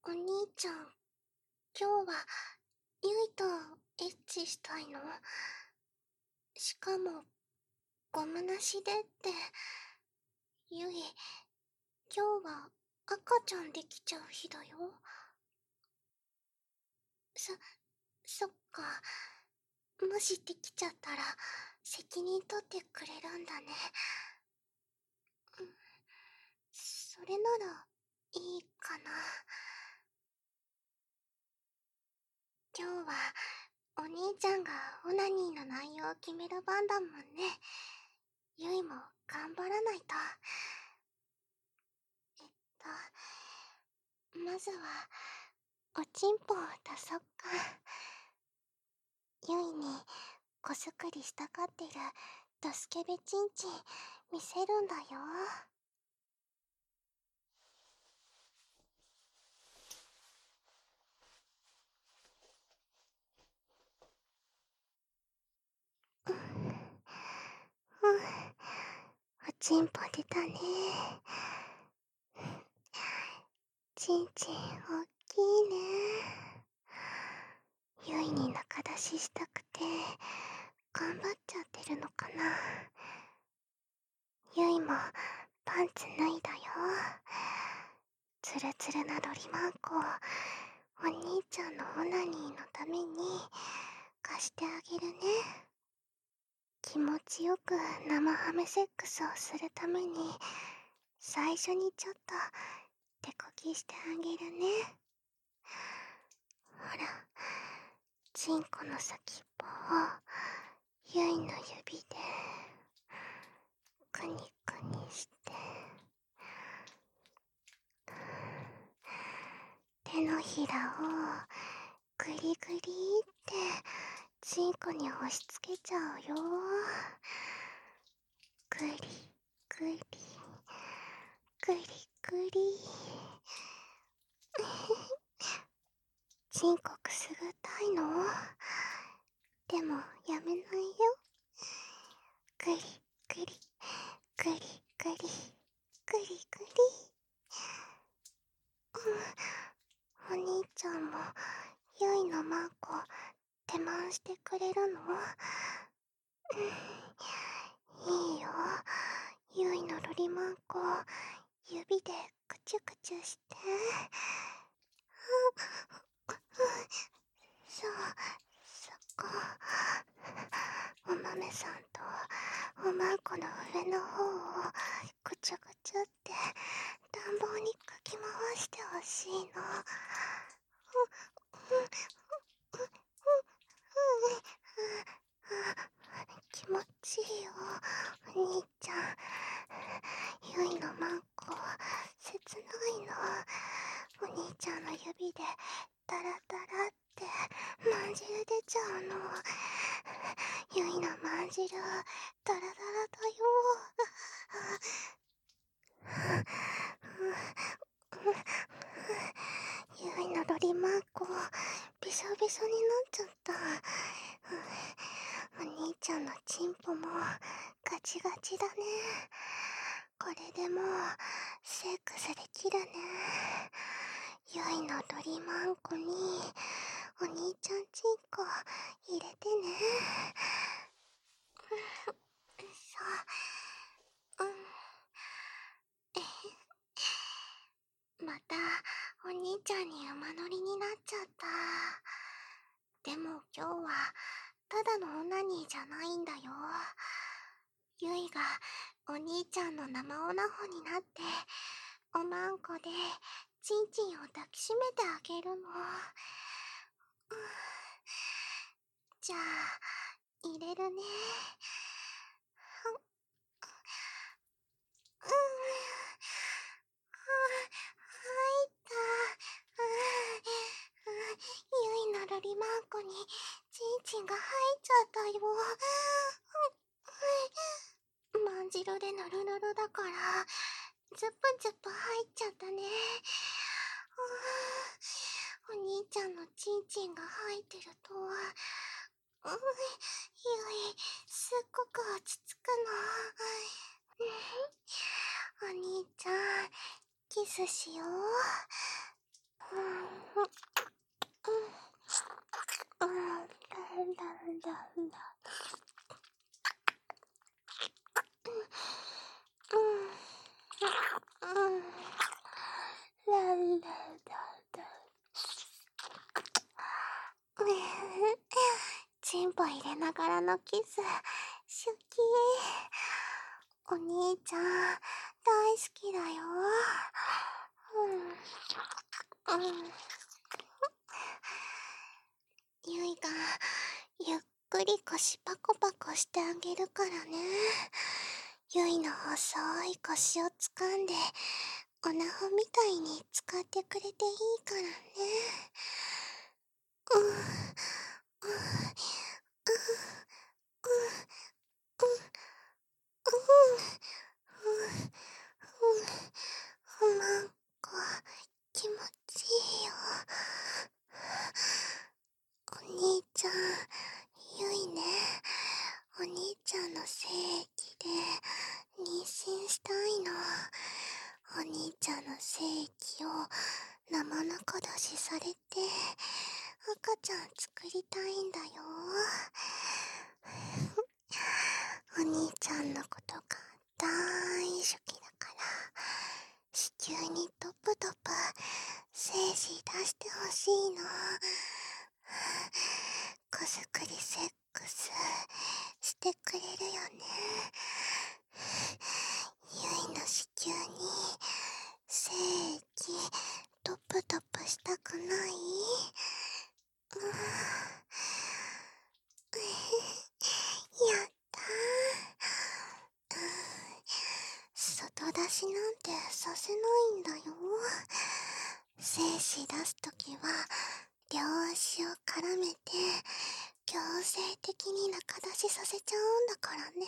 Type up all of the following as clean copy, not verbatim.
お兄ちゃん、今日はゆいとエッチしたいの？しかも、ゴムなしでって。ゆい、今日は赤ちゃんできちゃう日だよ。そっか。もしできちゃったら、責任取ってくれるんだね。それなら、いいかな。今日は、お兄ちゃんがオナニーの内容を決める番だもんね。ゆいも頑張らないと。まずは、おちんぽを出そっか。ゆいに、子作りしたがってる、ドスケベチンチン、見せるんだよ。おちんぽ出たね。ちんちんおっきいね。ゆいに仲出ししたくて、頑張っちゃってるのかな。ゆいもパンツ脱いだよ。ツルツルなドリマンコをお兄ちゃんのオナニーのために貸してあげるね。気持ちよく生ハメセックスをするために最初にちょっと手こぎしてあげるね。ほら、チンコの先っぽをゆいの指でくにくにして、手のひらをグリグリってチンコに押し付けちゃうよ。グリグリグリグリ。チンコくすぐったいの？でもやめないよ。グリグリグリグリグリグリ。お兄ちゃんもゆいのマンコ手満してくれるの？いいよ。ゆいのロリマンコ指でクチュクチュして。そう、そこ。お豆さんとおまんこの上の方をぐちゅぐちゅって暖房にかき回してほしいの。気持ちいいよ、お兄ちゃん。ゆいのマンコ切ないの。お兄ちゃんの指でダラダラってまんじる出ちゃうの。ゆいのまんじるダラダラだよ。ゆいのロリマンコびしょびしょになっちゃった。お兄ちゃんのチンポもガチガチだね。これでもうセックスできるね。ゆいのロリマンコにお兄ちゃんチンコ入れてね。そう。またお兄ちゃんに馬乗りになっちゃった。でも今日はただのオナニーじゃないんだよ。ゆいがお兄ちゃんの生オナホになっておまんこでチンチンを抱きしめてあげるの。じゃあ入れるね。入った。ゆいのロリマンコにチンチンが入っちゃったよ。まんじるでぬるぬるだからズップズップ入っちゃったね。お兄ちゃんのチンチンが入ってるとゆいすっごく落ち着くの。お兄ちゃんキスしよう。 葉入れながらのキス、シュキー。お兄ちゃん、大好きだよ。ゆいが、ゆっくり腰パコパコしてあげるからね。ゆいの細い腰を掴んで、おなほみたいに使ってくれていいからね。マンコ、気持ちいいよ。お兄ちゃん、ゆいね。お兄ちゃんの精液で妊娠したいの。お兄ちゃんの精液を生中出しされて赤ちゃん作りたいんだよ。お兄ちゃんのことが大好きだから子宮にトプトプ精子出してほしいの。こすくりセックスしてくれるよね。ゆいの子宮に精液トプトプしたくない？やったー。外出しなんてさせないんだよ。精子出すときは両足を絡めて強制的に中出しさせちゃうんだからね。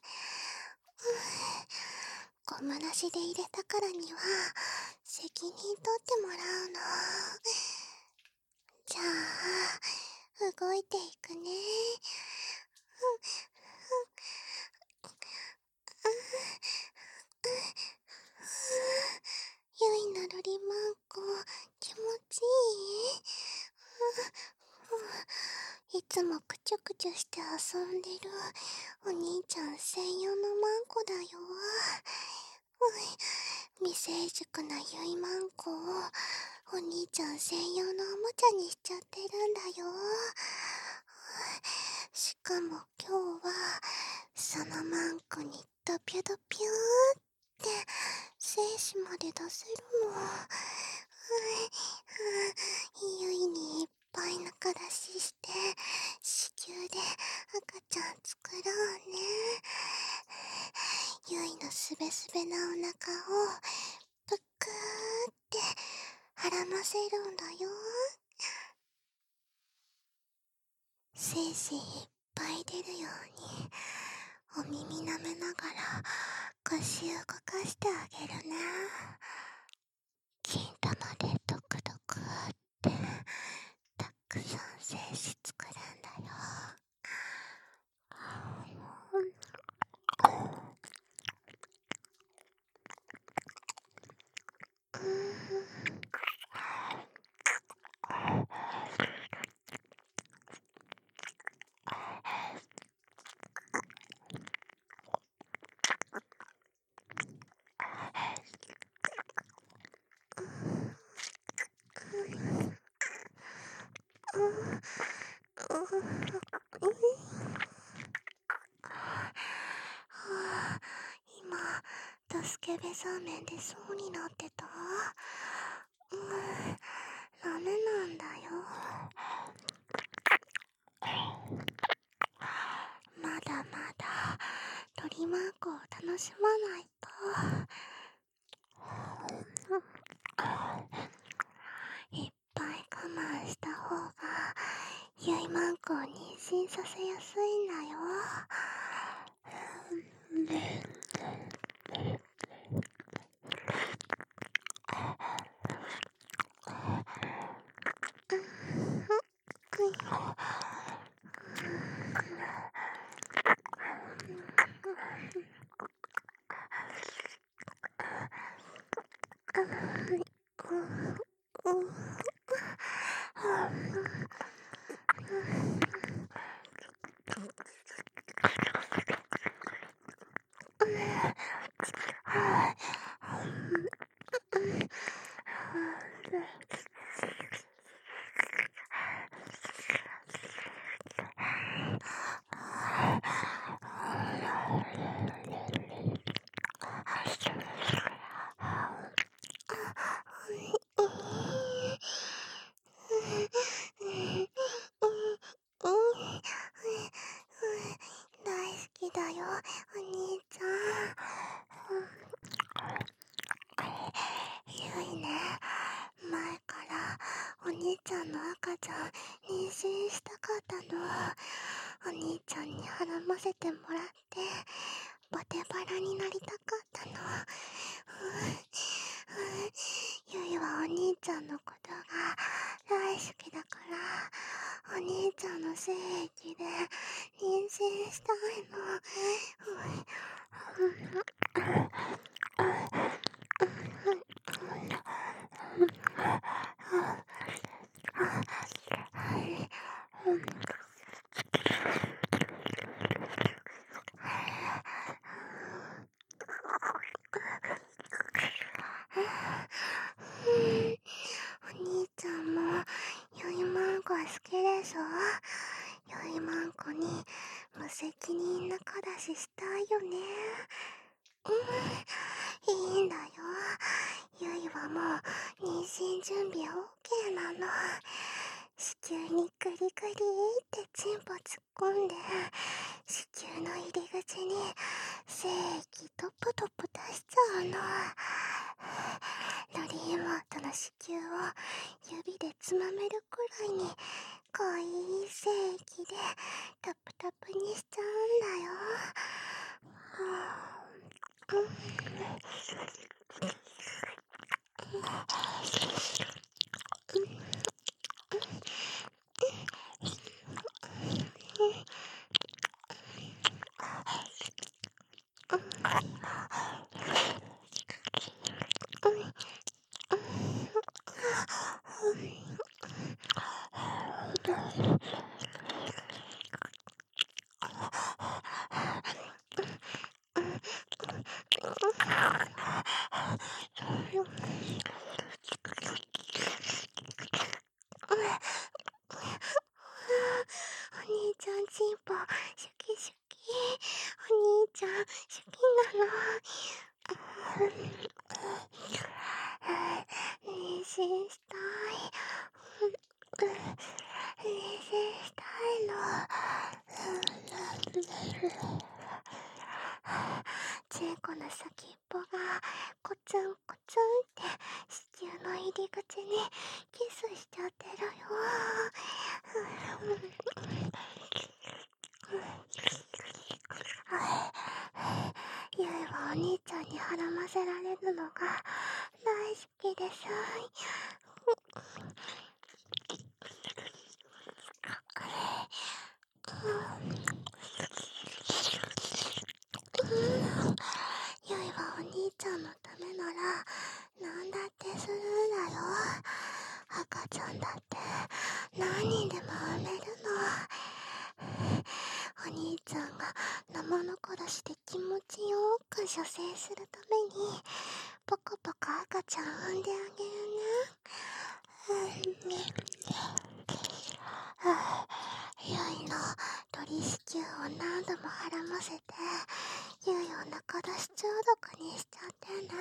ゴムなしで入れたからには責任取ってもらうの。じゃあ動いていくね。ゆいのロリマンコ、気持ちいい？いつもくちゅくちゅして遊んでるお兄ちゃん専用のマンコだよ。未成熟なゆいマンコをお兄ちゃん専用のおもちゃにしちゃってるんだよ。しかも今日はそのマンコにドピュドピューって精子まで出せるの。ゆいにいっぱい中出しして子宮で赤ちゃん作ろうね。ゆいのすべすべなお腹をぷっくーってはらませるんだよ。精子いっぱい出るようにお耳舐めながら腰動かしてあげるね。金玉でドクドクってたくさん精子作るんだよ。今スケベそうめんでそうになってた？ダメなんだよ。まだまだロリマンコを楽しまないと。いっぱい我慢した方がゆいマンコを妊娠させやすいんだよ。 よ、お兄ちゃん。ゆいね、前からお兄ちゃんの赤ちゃん妊娠したかったの。お兄ちゃんにはらませてもらってボテバラになりたかったの。ゆいはお兄ちゃんのことが大好きだから、お兄ちゃんの精液で妊娠したいの。お兄ちゃんもゆいまんこ好きでしょ。ゆいまんこに無責任な彼氏したいよね。いいんだよ。ゆいはもう妊娠準備 OK なの。子宮にグリグリってチンポ突っ込んで、子宮の入り口に精液トップトップ出しちゃうの。ロリーモートの子宮を指でつまめるくらいに濃い精液でタプタプにしちゃうんだよ。お兄ちゃんチンポシュキシュキ。お兄ちゃんシュキなの。妊娠したい。妊娠したいの。チンコの先っぽがコツンコツンって子宮の入り口にキスしちゃってるよ。ゆいはお兄ちゃんにはらませられるのが大好きです。ゆいはお兄ちゃんのためならなんだってするんだよ。赤ちゃんだって何人でも産めるの。お兄ちゃんが生の殺しで気持ちよく射精するためにポコポコ赤ちゃん産んであげるね。ゆいの鳥子宮を何度もはらませてゆいを中出し中毒にしちゃってね。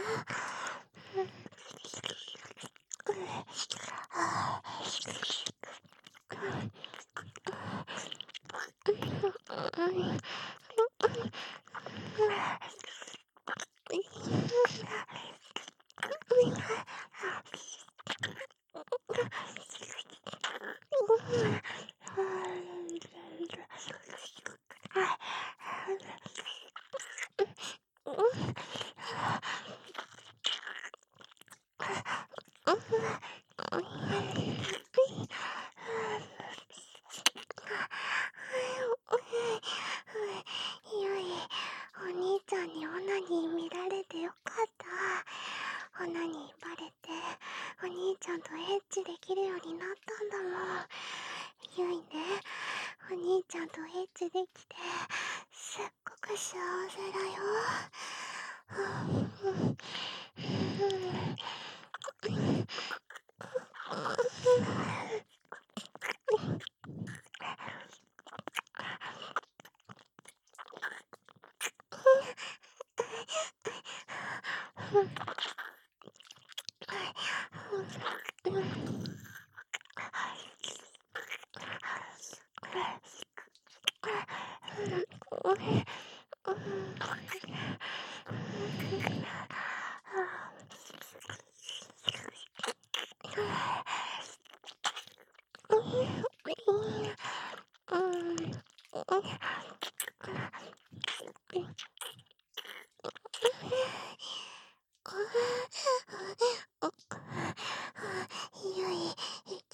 ゆい、お兄ちゃんにオナニー見られてよかった。オナニーバレてお兄ちゃんとエッチできるようになったんだもん。ゆいね、お兄ちゃんとエッチできてすっごく幸せだよ。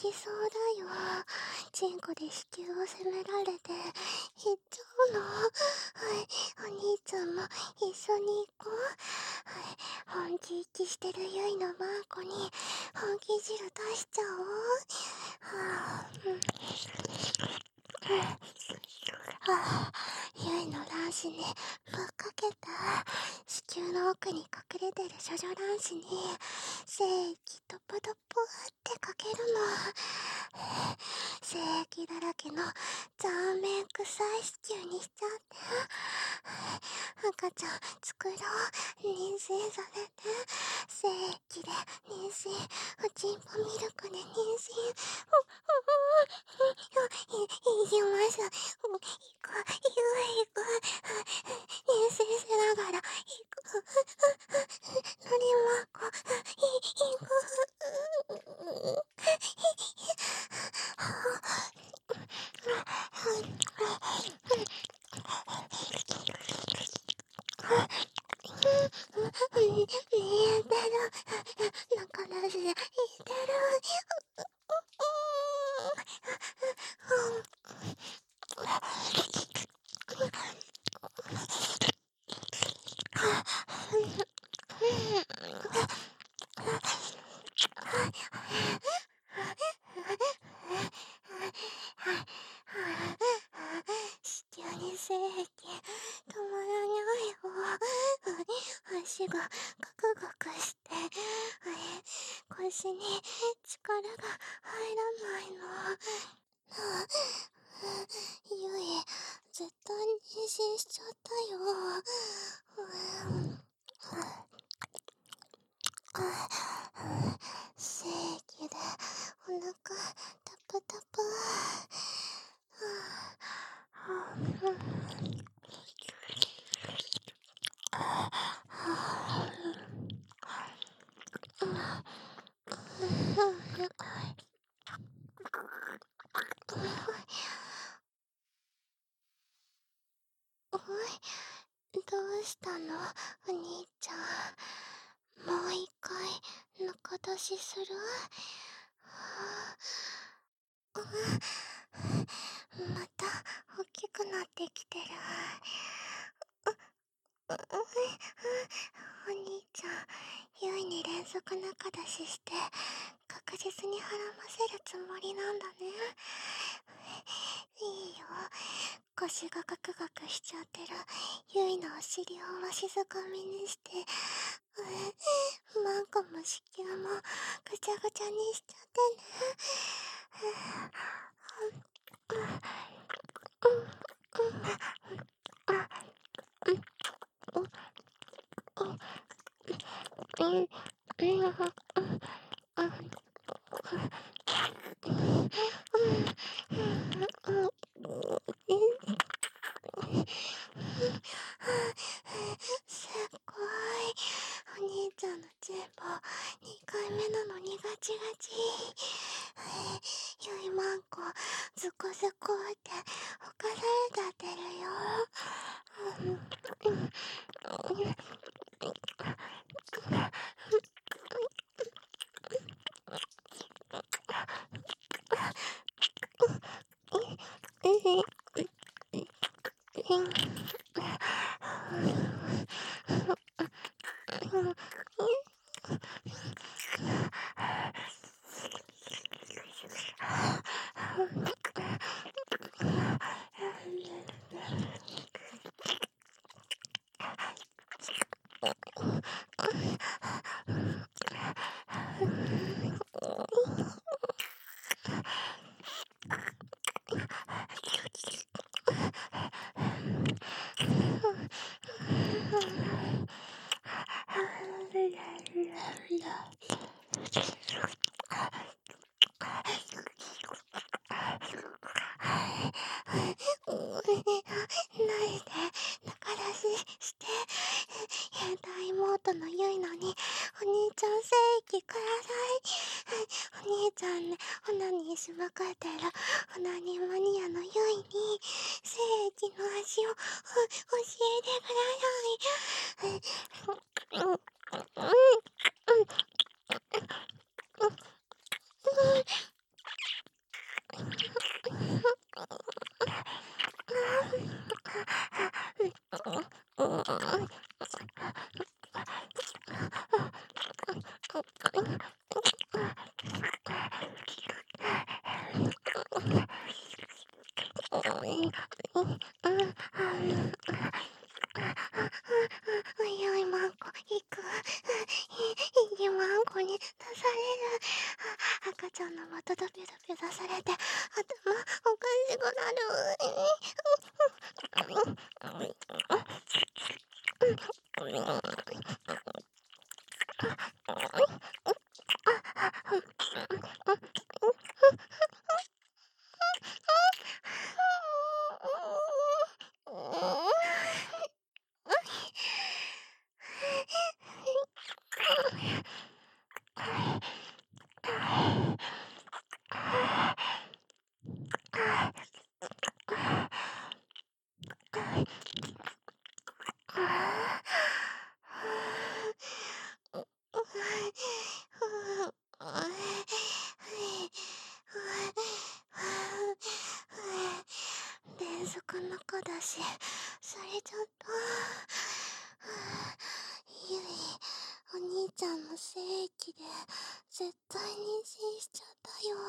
きそうだよ。チンコで子宮を責められて行っちゃうの。はい、お兄ちゃんも一緒に行こう。はい、本気息してるゆいのマンコに本気汁出しちゃおう。はぁ、ゆいの卵子にぶっかけた。子宮の奥に隠れてる処女卵子に精液トポトポってかけるの。精液だらけのザーメン臭い子宮にしちゃって。赤ちゃん作ろう。妊娠させて。精液で妊娠。おちんぽミルクで妊娠。いきます。行こう。妊娠しながら行く。のりまこ。行く。見えてる。中出しで見えてる。子宮に精液止まらないよ。足がガクガクして、腰に力が入らないの。ゆい、絶対妊娠しちゃったよ。精液でお腹タプタプ。おい、どうしたのお兄ちゃん。もう一回中出しする？また大きくなってきてる。お兄ちゃん、ゆいに連続中出しして確実にはらませるつもりなんだね。いいよ。腰がガクガクしちゃってるゆいのお尻をわしづかみにして、マンコも子宮もぐちゃぐちゃにしちゃってね。すっごい。お兄ちゃんのチンポ2回目なのにガチガチ。ゆいまんこズコズコっておかされたってるよ。ないで、中出しして。変態妹のゆいのに、お兄ちゃん精液ください。お兄ちゃんね、オナニーしまくってるオナニーマニアのゆいに、精液の味を教えてください。 赤ちゃんのまたドピュドピュ出されて頭おかしくな遠足の子だしそれちょっとゆいお兄ちゃんの精液で絶対妊娠しちゃったよ。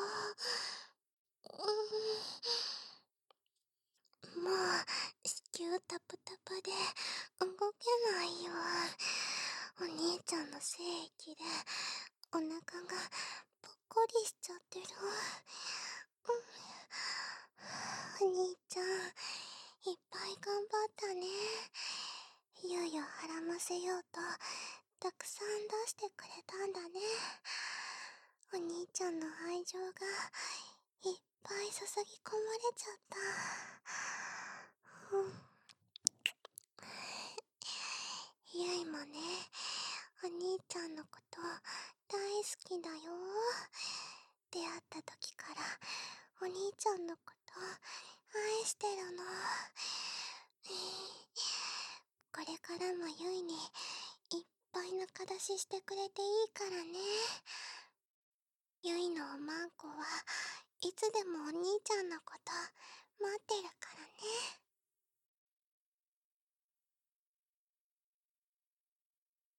もう子宮タプタプで動けないよ。お兄ちゃんの精液でお腹がぽっこりしちゃってる。お兄ちゃんいっぱい頑張ったね。ゆいをはらませようとたくさん出してくれたんだね。お兄ちゃんの愛情がいっぱい注ぎ込まれちゃった。ゆいもね、お兄ちゃんのこと大好きだよ。出会った時からお兄ちゃんのこと愛してるの。これからもゆいにいっぱい仲出ししてくれていいからね。ゆいのおまんこはいつでもお兄ちゃんのこと待ってるからね。